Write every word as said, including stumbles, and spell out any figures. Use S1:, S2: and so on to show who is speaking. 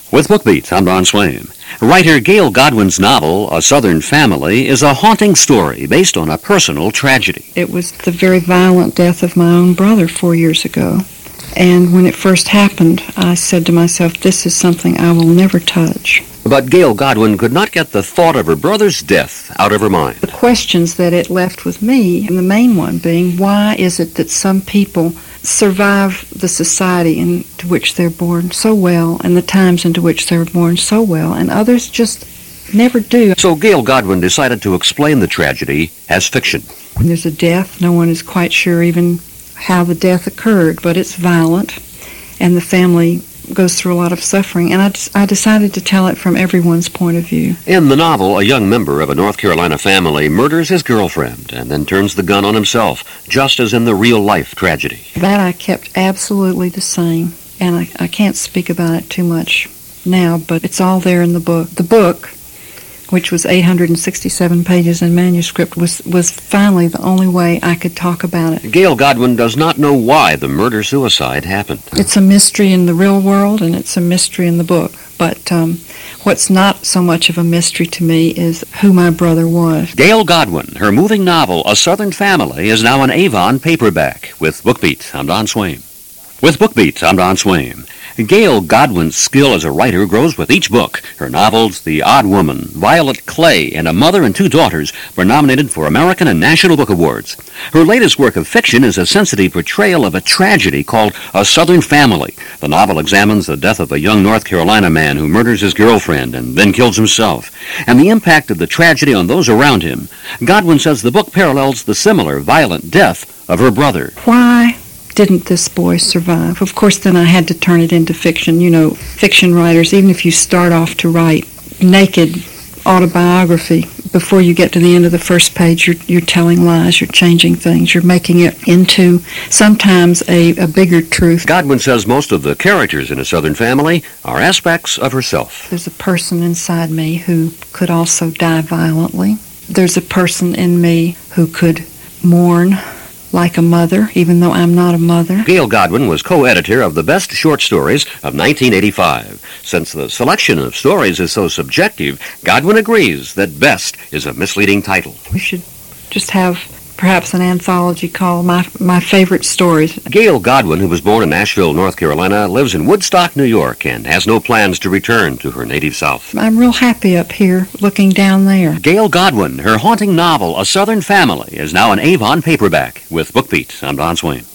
S1: With BookBeat, I'm Don Swain. Writer Gail Godwin's novel, A Southern Family, is a haunting story based on a personal tragedy.
S2: It was the very violent death of my own brother four years ago. And when it first happened, I said to myself, this is something I will never touch.
S1: But Gail Godwin could not get the thought of her brother's death out of her mind.
S2: The questions that it left with me, and the main one being, why is it that some people survive the society into which they're born so well and the times into which they're born so well, and others just never do?
S1: So Gail Godwin decided to explain the tragedy as fiction.
S2: When there's a death, no one is quite sure even how the death occurred, but it's violent, and the family goes through a lot of suffering, and I, I decided to tell it from everyone's point of view.
S1: In the novel, a young member of a North Carolina family murders his girlfriend and then turns the gun on himself, just as in the real-life tragedy.
S2: That I kept absolutely the same, and I, I can't speak about it too much now, but it's all there in the book. The book, which was eight hundred sixty-seven pages in manuscript, was, was finally the only way I could talk about it.
S1: Gail Godwin does not know why the murder-suicide happened.
S2: It's a mystery in the real world, and it's a mystery in the book. But um, what's not so much of a mystery to me is who my brother was.
S1: Gail Godwin, her moving novel, A Southern Family, is now an Avon paperback. With BookBeat, I'm Don Swain. With BookBeat, I'm Don Swain. Gail Godwin's skill as a writer grows with each book. Her novels, The Odd Woman, Violet Clay, and A Mother and Two Daughters, were nominated for American and National Book Awards. Her latest work of fiction is a sensitive portrayal of a tragedy called A Southern Family. The novel examines the death of a young North Carolina man who murders his girlfriend and then kills himself, and the impact of the tragedy on those around him. Godwin says the book parallels the similar violent death of her brother.
S2: Why didn't this boy survive? Of course, then I had to turn it into fiction. You know, fiction writers, even if you start off to write naked autobiography, before you get to the end of the first page, you're, you're telling lies, you're changing things, you're making it into sometimes a, a bigger truth.
S1: Godwin says most of the characters in A Southern Family are aspects of herself.
S2: There's a person inside me who could also die violently. There's a person in me who could mourn like a mother, even though I'm not a mother.
S1: Gail Godwin was co-editor of the Best Short Stories of nineteen eighty-five. Since the selection of stories is so subjective, Godwin agrees that best is a misleading title.
S2: We should just have perhaps an anthology called My My Favorite Stories.
S1: Gail Godwin, who was born in Nashville, North Carolina, lives in Woodstock, New York, and has no plans to return to her native South.
S2: I'm real happy up here looking down there.
S1: Gail Godwin, her haunting novel, A Southern Family, is now an Avon paperback. With BookBeat, I'm Don Swain.